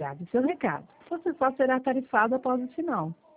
Aguarde seu recado. Você só será tarifado após o sinal.